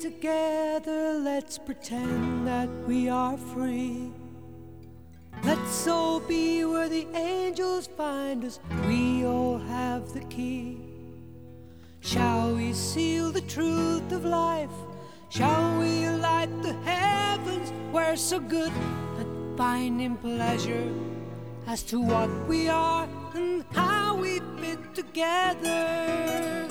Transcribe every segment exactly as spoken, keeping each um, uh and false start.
together, let's pretend that we are free. Let's all be where the angels find us, we all have the key. Shall we seal the truth of life? Shall we light the heavens? We're so good at finding pleasure as to what we are and how we fit together.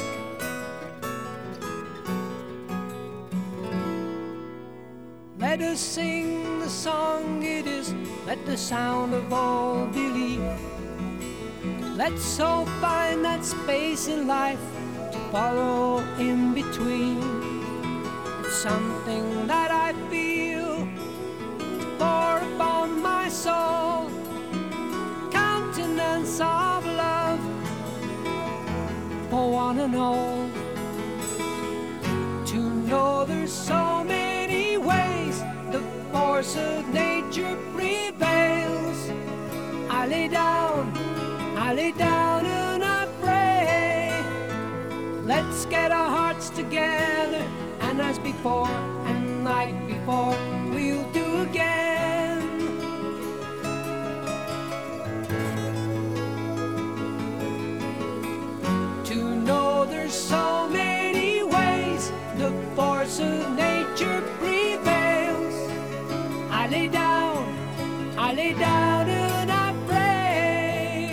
Let us sing the song it is, let the sound of all believe. Let's all find that space in life to follow in between. It's something that I feel to pour upon my soul, countenance of love for one and all. To know there's so many ways the force of nature prevails. I lay down, I lay down and I pray. Let's get our hearts together, and as before and like before, we'll do again. To know there's so many ways the force of nature prevails. I lay down, I lay down and I pray.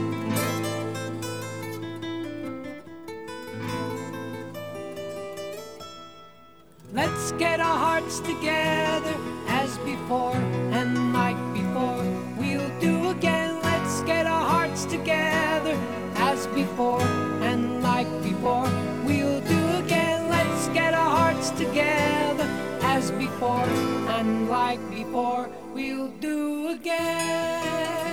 Let's get our hearts together as before and like before, we'll do again. Let's get our hearts together as before and like before, we'll do again. Let's get our hearts together as before and like before, we'll do again.